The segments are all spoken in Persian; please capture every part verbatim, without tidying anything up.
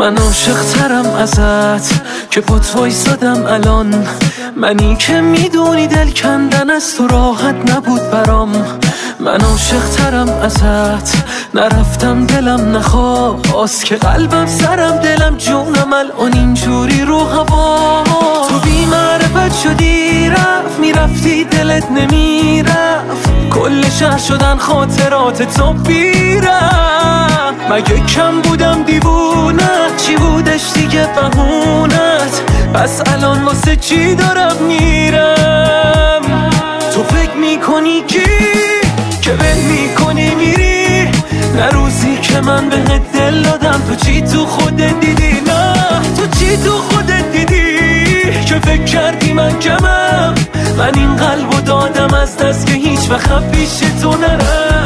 من عاشق ترم ازت که پات وایسادم الان، منی که میدونی دل کندن از تو راحت نبود برام. من عاشق ترم ازت، نرفتم دلم نخواست که قلبم سرم دلم جونم الان اینجوری رو هوا. تو بی معرفت شدی رفت میرفتی دلت نمیرفت، کل شهر شدن خاطرات تو بیرم. مگه کم بودم دیوونه، چی بودش دیگه بهونت؟ پس الان واسه چی دارم میرم؟ تو فکر میکنی کی که ول میکنی میری؟ نه روزی که من بهت دل دادم تو چی تو خودت دیدی؟ نه تو چی تو خودت دیدی که فکر کردی من کمم؟ من این قلبو دادم از دست که هیچ وقت پیش تو نرم.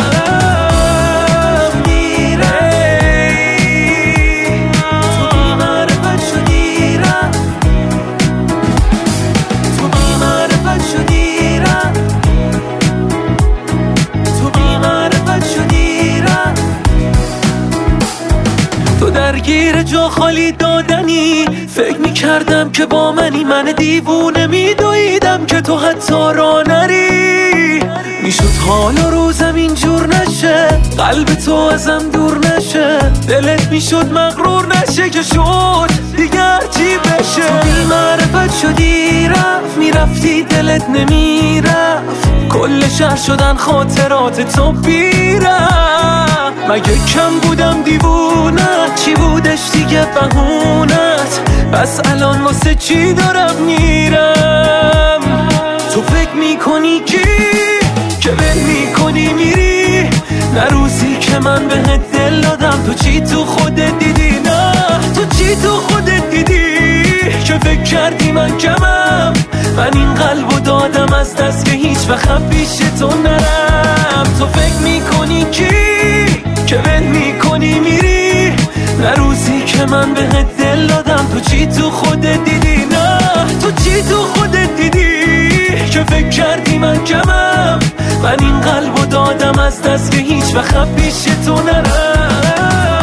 درگیر جا خالی دادنی، فکر میکردم که با منی، من دیوونه میدویدم که تو حتی را نری. میشد حال و روزم اینجور نشه، قلب تو ازم دور نشه، دلت میشد مغرور نشه که شد دیگر چی بشه. تو بی معرفت شدی رفت میرفتی دلت نمیرفت، کل شهر شدن خاطرات تو بیرم. مگه کم بودم دیوونه، چی بودش دیگه بهونت؟ پس الان واسه چی دارم میرم؟ تو فکر میکنی کی که ول میکنی میری؟ نه روزی که من بهت دل دادم تو چی تو خودت دیدی؟ نه تو چی تو خودت دیدی که فکر کردی من کمم؟ من این قلبو دادم از دست که هیچ وقت پیش تو نرم. تو فکر میکنی کی که ول میکنی میری؟ نه روزی که من بهت دل دادم تو چی تو خودت دیدی؟ نه تو چی تو خودت دیدی که فکر کردی من کمم؟ من این قلبو دادم از دست که هیچ وقت پیش تو نرم.